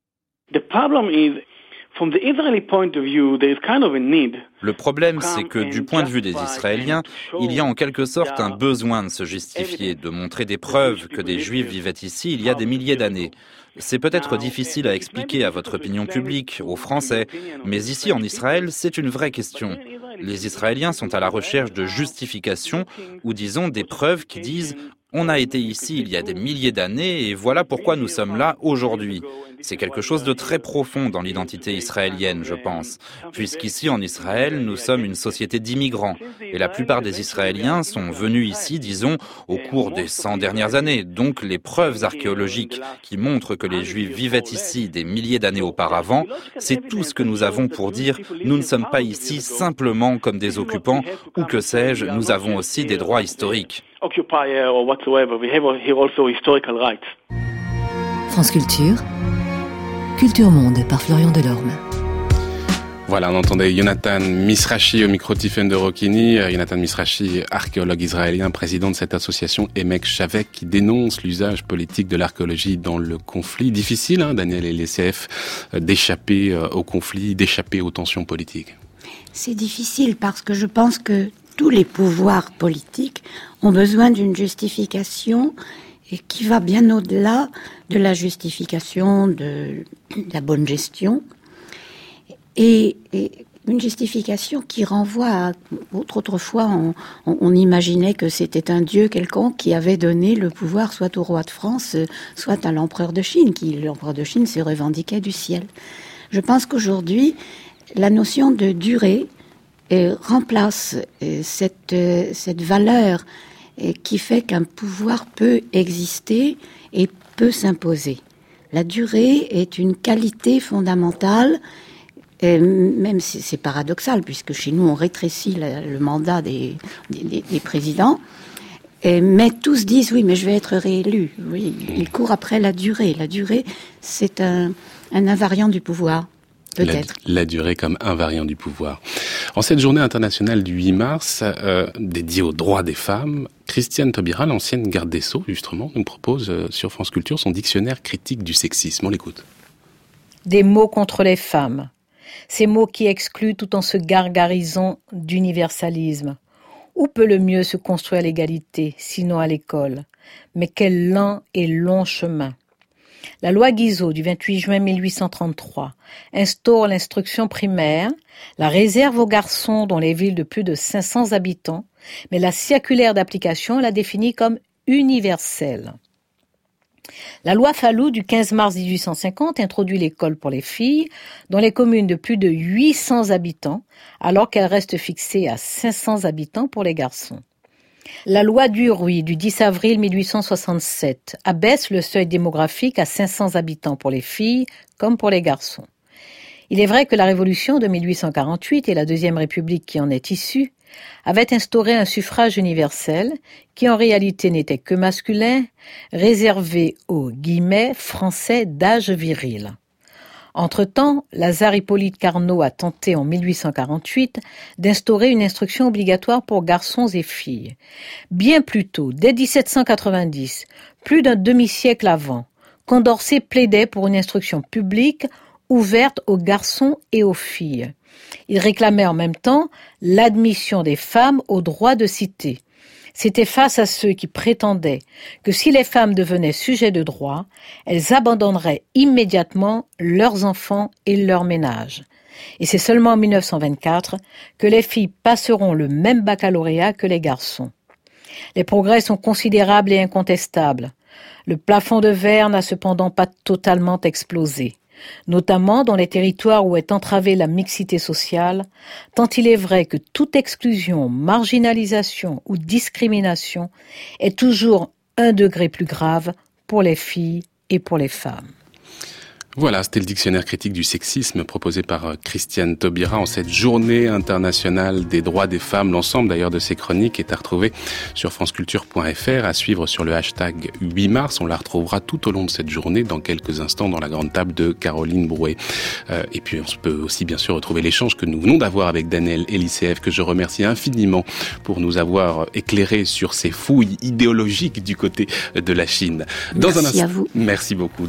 Le problème, c'est que du point de vue des Israéliens, il y a en quelque sorte un besoin de se justifier, de montrer des preuves que des Juifs vivaient ici il y a des milliers d'années. C'est peut-être difficile à expliquer à votre opinion publique, aux Français, mais ici en Israël, c'est une vraie question. Les Israéliens sont à la recherche de justifications, ou disons des preuves qui disent « on a été ici il y a des milliers d'années et voilà pourquoi nous sommes là aujourd'hui ». C'est quelque chose de très profond dans l'identité israélienne, je pense, puisqu'ici en Israël, nous sommes une société d'immigrants et la plupart des Israéliens sont venus ici, disons, au cours des 100 dernières années. Donc les preuves archéologiques qui montrent que les Juifs vivaient ici des milliers d'années auparavant, c'est tout ce que nous avons pour dire « nous ne sommes pas ici simplement comme des occupants » ou que sais-je, nous avons aussi des droits historiques. France Culture, Culture Monde par Florian Delorme. Voilà, on entendait Yonatan Misrachi au micro Tiffaine de Rocchini. Yonatan Misrachi, archéologue israélien, président de cette association Emek Shavek, qui dénonce l'usage politique de l'archéologie dans le conflit. Difficile, Daniel et l'ECF, d'échapper au conflit, d'échapper aux tensions politiques. C'est difficile parce que je pense que tous les pouvoirs politiques ont besoin d'une justification et qui va bien au-delà de la justification de la bonne gestion, et une justification qui renvoie à... Autrefois, on imaginait que c'était un dieu quelconque qui avait donné le pouvoir soit au roi de France, soit à l'empereur de Chine, l'empereur de Chine se revendiquait du ciel. Je pense qu'aujourd'hui, la notion de durée remplace cette valeur qui fait qu'un pouvoir peut exister et peut s'imposer. La durée est une qualité fondamentale, même si c'est paradoxal, puisque chez nous on rétrécit le mandat des présidents, mais tous disent oui, mais je vais être réélu. Oui, ils courent après la durée. La durée, c'est un invariant du pouvoir. Peut-être. La durée comme invariant du pouvoir. En cette journée internationale du 8 mars, dédiée aux droits des femmes, Christiane Taubira, l'ancienne garde des Sceaux, justement, nous propose sur France Culture son dictionnaire critique du sexisme. On l'écoute. Des mots contre les femmes. Ces mots qui excluent tout en se gargarisant d'universalisme. Où peut le mieux se construire l'égalité, sinon à l'école? Mais quel lent et long chemin. La loi Guizot du 28 juin 1833 instaure l'instruction primaire, la réserve aux garçons dans les villes de plus de 500 habitants, mais la circulaire d'application la définit comme universelle. La loi Fallou du 15 mars 1850 introduit l'école pour les filles dans les communes de plus de 800 habitants, alors qu'elle reste fixée à 500 habitants pour les garçons. La loi Duruy du 10 avril 1867 abaisse le seuil démographique à 500 habitants pour les filles comme pour les garçons. Il est vrai que la Révolution de 1848 et la Deuxième République qui en est issue avaient instauré un suffrage universel qui en réalité n'était que masculin, réservé aux « français d'âge viril ». Entre-temps, Lazare Hippolyte Carnot a tenté en 1848 d'instaurer une instruction obligatoire pour garçons et filles. Bien plus tôt, dès 1790, Plus d'un demi-siècle avant, Condorcet plaidait pour une instruction publique ouverte aux garçons et aux filles. Il réclamait en même temps l'admission des femmes au droit de cité. C'était face à ceux qui prétendaient que si les femmes devenaient sujets de droit, elles abandonneraient immédiatement leurs enfants et leur ménage. Et c'est seulement en 1924 que les filles passeront le même baccalauréat que les garçons. Les progrès sont considérables et incontestables. Le plafond de verre n'a cependant pas totalement explosé, notamment dans les territoires où est entravée la mixité sociale, tant il est vrai que toute exclusion, marginalisation ou discrimination est toujours un degré plus grave pour les filles et pour les femmes. Voilà, c'était le dictionnaire critique du sexisme proposé par Christiane Taubira en cette journée internationale des droits des femmes. L'ensemble d'ailleurs de ces chroniques est à retrouver sur franceculture.fr, à suivre sur le hashtag 8 mars. On la retrouvera tout au long de cette journée dans quelques instants dans la grande table de Caroline Brouet. Et puis on peut aussi bien sûr retrouver l'échange que nous venons d'avoir avec Daniel Elisseev, que je remercie infiniment pour nous avoir éclairé sur ces fouilles idéologiques du côté de la Chine. Merci à vous. Merci beaucoup.